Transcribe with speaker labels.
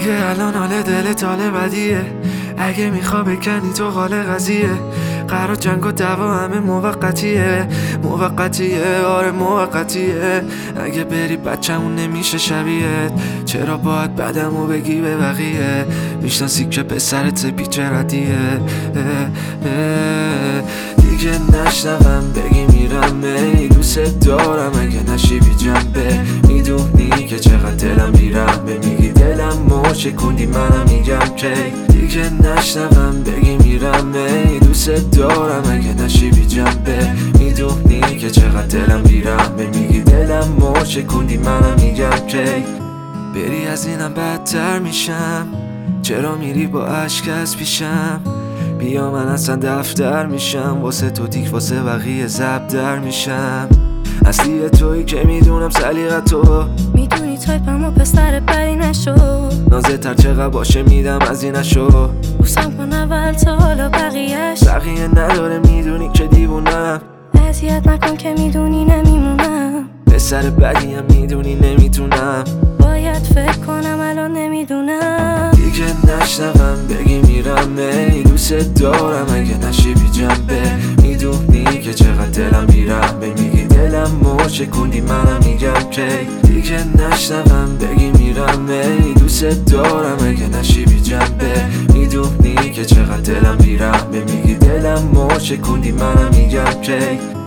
Speaker 1: اگه الان حال دلت حال بدیه، اگه میخوا بکنی تو حال قضیه، قرار جنگ و دعوا همه موقتیه، آره موقتیه. اگه بری بچه‌مون نمیشه شبیهت، چرا باید بدمو بگی به بقیه؟ میشناسی که پسرت پیچه ردیه. دیگه نشنوم بگی میرم، ای دوست دارم اگه نشی بی جنبه. میدونی که چقدر دلم بیرمه، میگی دلم موچه کندی منم میگم که دیگه نشنوم بگی میرم، ای دوست دارم اگه نشی بی جنبه. میدونی که چقدر دلم بیرمه، میگی دلم موچه کندی منم میگم که بری از اینم بدتر میشم. چرا میری با عشق از پیشم؟ بیا من اصلا دفتر میشم، واسه تو تیک واسه بقیه زب در میشم. اصلی تویی که میدونم سلیقت تو،
Speaker 2: میدونی تایپم و پسر بدی نشو.
Speaker 1: نازه تر چقدر باشه میدم از این نشو.
Speaker 2: بوسم کن اول تا حالا بقیهش
Speaker 1: نداره میدونی که دیوونم.
Speaker 2: اذیت نکن که میدونی نمیمونم.
Speaker 1: پسر بدیم میدونی نمیتونم.
Speaker 2: باید فکر کنم الان نمیدونم.
Speaker 1: دیگه نشنوم بگی میرم، ای دوست دارم اگه نشی بی جنبه. میدونی که چقدر دلم بیرمه، میگی دلم موچه کندی منم میگم که دیگه نشنوم بگی میرم، ای دوست دارم اگه نشی بی جنبه. میدونی که چقدر دلم بیرمه، میگی دلم موچه کندی منم میگم که